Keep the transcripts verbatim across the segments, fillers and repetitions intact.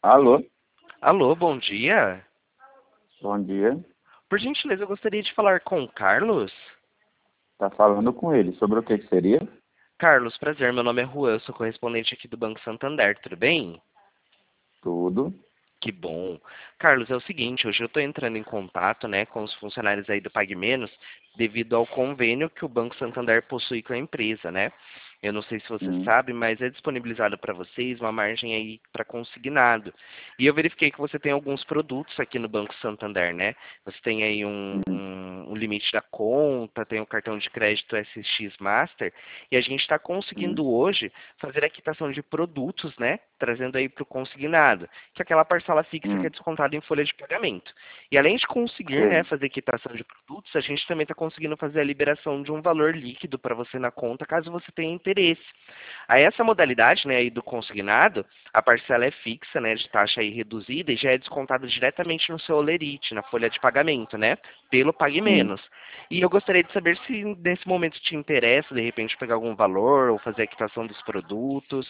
Alô, Alô, bom dia. bom dia. Por gentileza, eu gostaria de falar com o Carlos. Tá falando com ele. Sobre o que que seria? Carlos, prazer, meu nome é Juan, eu sou correspondente aqui do Banco Santander, tudo bem? Tudo. Que bom. Carlos, é o seguinte, hoje eu estou entrando em contato, né, com os funcionários aí do Pague Menos, devido ao convênio que o Banco Santander possui com a empresa, né? Eu não sei se você Hum, sabe, mas é disponibilizado para vocês uma margem aí para consignado. E eu verifiquei que você tem alguns produtos aqui no Banco Santander, né? Você tem aí um, hum, um, um limite da conta, tem o cartão de crédito S X Master, e a gente está hum, conseguindo hoje fazer a quitação de produtos, né? Trazendo aí para o consignado, que é aquela parcela fixa que é hum. descontada em folha de pagamento. E além de conseguir, né, Sei. fazer quitação de produtos, a gente também está conseguindo fazer a liberação de um valor líquido para você na conta, caso você tenha interesse. Aí essa modalidade, né, aí do consignado, a parcela é fixa, né, de taxa aí reduzida e já é descontada diretamente no seu olerite, na folha de pagamento, né, pelo Pague Sim. Menos. E eu gostaria de saber se nesse momento te interessa, de repente, pegar algum valor ou fazer a quitação dos produtos.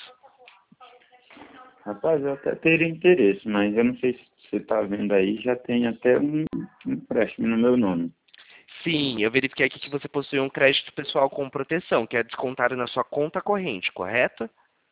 Rapaz, eu até teria interesse, mas eu não sei se você tá vendo aí, já tem até um um empréstimo no meu nome. Sim, eu verifiquei aqui que você possui um crédito pessoal com proteção, que é descontado na sua conta corrente, correto?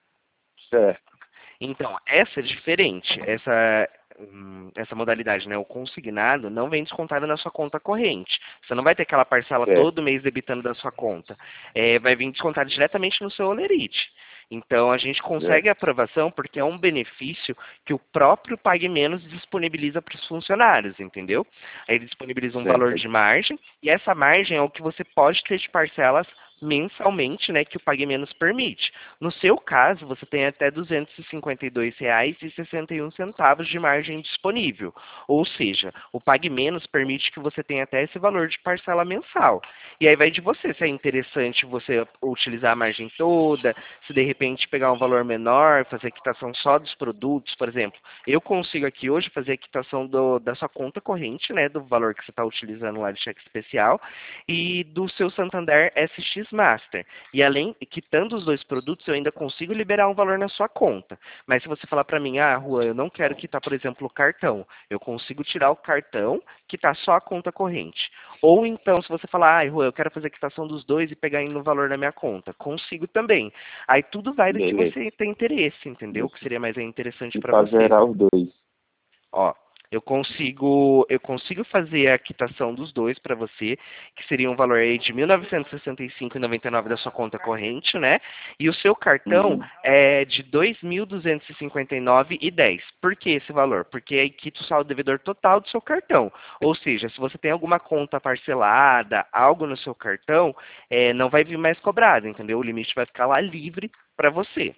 Certo, Então, essa é diferente. Essa, hum, essa modalidade, né, o consignado, não vem descontado na sua conta corrente. Você não vai ter aquela parcela certo, todo mês debitando da sua conta. É, vai vir descontado diretamente no seu olerite. Então, a gente consegue a certo, aprovação porque é um benefício que o próprio Pague Menos disponibiliza para os funcionários, entendeu? Aí ele disponibiliza um valor certo. de margem, e essa margem é o que você pode ter de parcelas mensalmente, né, que o Pague Menos permite. No seu caso, você tem até duzentos e cinquenta e dois reais e sessenta e um centavos de margem disponível. Ou seja, o Pague Menos permite que você tenha até esse valor de parcela mensal. E aí vai de você, se é interessante você utilizar a margem toda, se de repente pegar um valor menor, fazer a quitação só dos produtos, por exemplo. Eu consigo aqui hoje fazer a quitação do, da sua conta corrente, né, do valor que você está utilizando lá de cheque especial, e do seu Santander S X Master. E além, quitando os dois produtos, eu ainda consigo liberar um valor na sua conta. Mas se você falar para mim, ah, Juan, eu não quero quitar, por exemplo, o cartão, eu consigo tirar o cartão, quitar só a conta corrente. Ou então, se você falar, ah, Juan, eu quero fazer a quitação dos dois e pegar no valor na minha conta, consigo também. Aí tudo vai do que Beleza. você tem interesse, entendeu? O que Deixa seria mais interessante eu para pra você. zerar os dois. Ó, eu consigo, eu consigo fazer a quitação dos dois para você, que seria um valor aí de mil novecentos e sessenta e cinco reais e noventa e nove centavos da sua conta corrente, né? E o seu cartão Uhum. é de dois mil duzentos e cinquenta e nove reais e dez centavos. Por que esse valor? Porque aí quita o saldo devedor total do seu cartão. Ou seja, se você tem alguma conta parcelada, algo no seu cartão, é, não vai vir mais cobrado, entendeu? O limite vai ficar lá livre para você.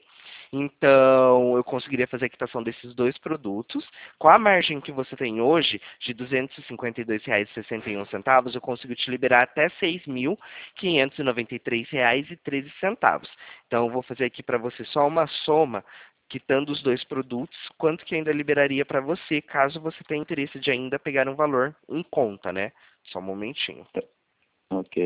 Então, eu conseguiria fazer a quitação desses dois produtos. Com a margem que você tem hoje, de duzentos e cinquenta e dois reais e sessenta e um centavos, eu consigo te liberar até seis mil quinhentos e noventa e três reais e treze centavos. Então, eu vou fazer aqui para você só uma soma, quitando os dois produtos, quanto que ainda liberaria para você, caso você tenha interesse de ainda pegar um valor em conta, né? Só um momentinho. Tá. Ok.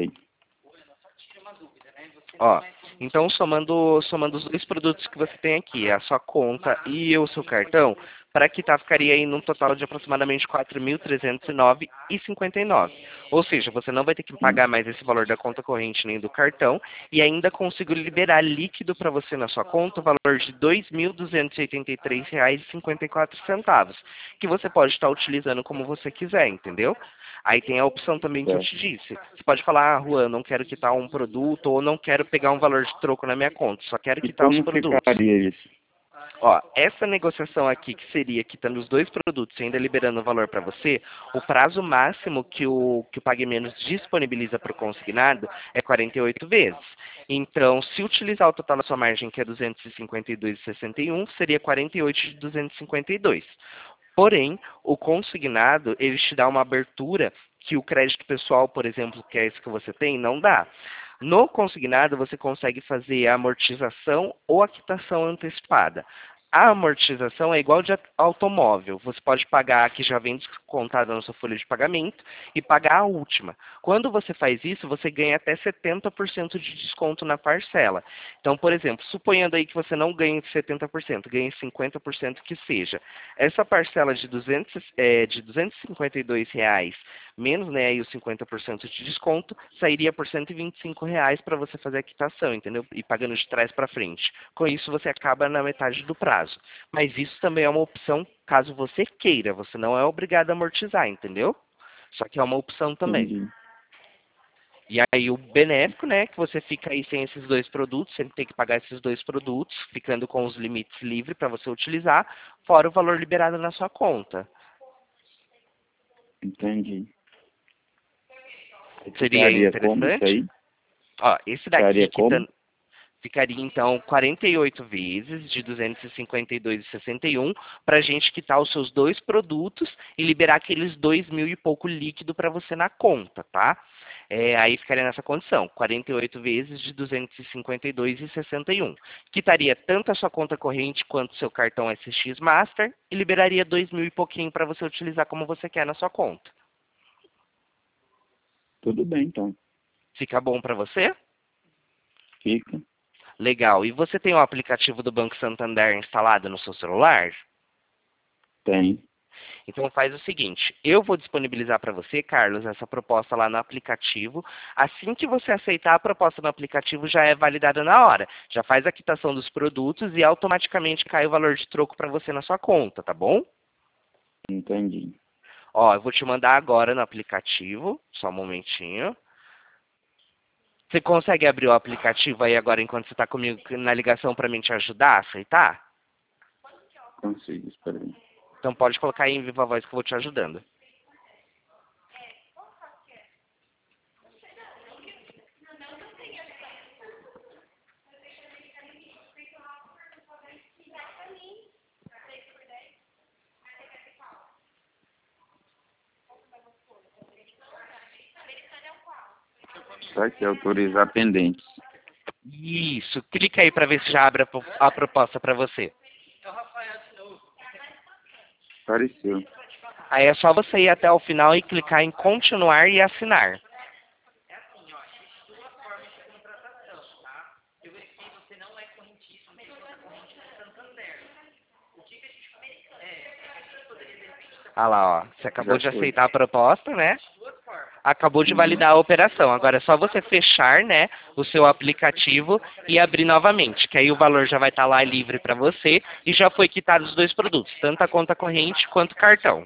Ó, então somando, somando os dois produtos que você tem aqui, a sua conta e o seu cartão, para quitar ficaria aí num total de aproximadamente quatro mil trezentos e nove reais e cinquenta e nove centavos. Ou seja, você não vai ter que Hum. pagar mais esse valor da conta corrente nem do cartão, e ainda consigo liberar líquido para você na sua conta o valor de dois mil duzentos e oitenta e três reais e cinquenta e quatro centavos, que você pode estar utilizando como você quiser, entendeu? Aí tem a opção também que eu Certo. te disse. Você pode falar, ah, Juan, não quero quitar um produto ou não quero pegar um valor de troco na minha conta, só quero E quitar os como produtos. ficaria isso? Ó, essa negociação aqui, que seria quitando os dois produtos e ainda liberando o valor para você, o prazo máximo que o, que o Pague Menos disponibiliza para o consignado é quarenta e oito vezes. Então, se utilizar o total da sua margem, que é duzentos e cinquenta e dois reais e sessenta e um centavos, seria quarenta e oito de duzentos e cinquenta e dois. Porém, o consignado, ele te dá uma abertura que o crédito pessoal, por exemplo, que é esse que você tem, não dá. No consignado, você consegue fazer a amortização ou a quitação antecipada. A amortização é igual de automóvel. Você pode pagar que já vem descontada na sua folha de pagamento e pagar a última. Quando você faz isso, você ganha até setenta por cento de desconto na parcela. Então, por exemplo, suponhando aí que você não ganhe setenta por cento, ganhe cinquenta por cento que seja. Essa parcela de, duzentos, é, de duzentos e cinquenta e dois reais, menos, né, aí os cinquenta por cento de desconto, sairia por cento e vinte e cinco reais para você fazer a quitação, entendeu? E pagando de trás para frente. Com isso, você acaba na metade do prazo. Mas isso também é uma opção caso você queira. Você não é obrigado a amortizar, entendeu? Só que é uma opção também. Entendi. E aí o benéfico, né, que você fica aí sem esses dois produtos, sem ter que pagar esses dois produtos, ficando com os limites livres para você utilizar, fora o valor liberado na sua conta. Entendi. Seria Ficaria como isso interessante? aí? Ó, esse daqui Ficaria que tá, como? ficaria então quarenta e oito vezes de duzentos e cinquenta e dois reais e sessenta e um para a gente quitar os seus dois produtos e liberar aqueles dois mil e pouco líquido para você na conta, tá? É, aí ficaria nessa condição, quarenta e oito vezes de duzentos e cinquenta e dois reais e sessenta e um. Quitaria tanto a sua conta corrente quanto o seu cartão S X Master e liberaria dois mil e pouquinho para você utilizar como você quer na sua conta. Tudo bem, então. Fica bom para você? Fica. Legal. E você tem o aplicativo do Banco Santander instalado no seu celular? Tem. Então faz o seguinte, eu vou disponibilizar para você, Carlos, essa proposta lá no aplicativo. Assim que você aceitar a proposta no aplicativo, já é validada na hora. Já faz a quitação dos produtos e automaticamente cai o valor de troco para você na sua conta, tá bom? Entendi. Ó, eu vou te mandar agora no aplicativo, só um momentinho. Você consegue abrir o aplicativo aí agora enquanto você está comigo na ligação para mim te ajudar a aceitar? Consigo, espera aí. Então pode colocar aí em viva voz que eu vou te ajudando. Só aqui, autorizar pendentes. Isso, clica aí para ver se já abre a, pro- a proposta para você. Apareceu. Aí é só você ir até o final e clicar em continuar e assinar. Ah lá, ó. Você acabou Já de foi. aceitar a proposta, né? Acabou de Uhum. validar a operação. Agora é só você fechar, né, o seu aplicativo e abrir novamente, que aí o valor já vai estar lá livre para você e já foi quitado os dois produtos, tanto a conta corrente quanto o cartão.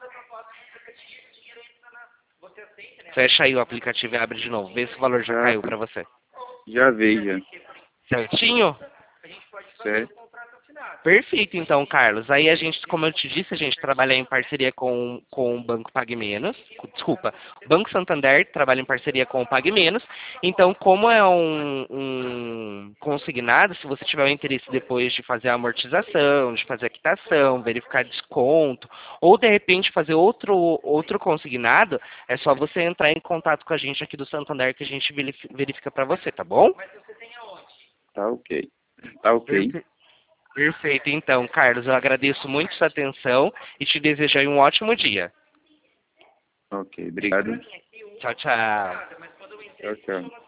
Fecha aí o aplicativo e abre de novo. Vê se o valor já Já, caiu para você. já veio, já. Certinho? Certo? Perfeito, então, Carlos. Aí a gente, como eu te disse, a gente trabalha em parceria com, com o Banco Pague Menos. Desculpa, o Banco Santander trabalha em parceria com o Pague Menos. Então, como é um, um consignado, se você tiver o interesse depois de fazer a amortização, de fazer a quitação, verificar desconto, ou de repente fazer outro, outro consignado, é só você entrar em contato com a gente aqui do Santander que a gente verif- verifica para você, tá bom? Tá ok. Tá ok. Perfe- Perfeito, então, Carlos, eu agradeço muito sua atenção e te desejo aí um ótimo dia. Ok, obrigado. Tchau, tchau. Tchau, tchau.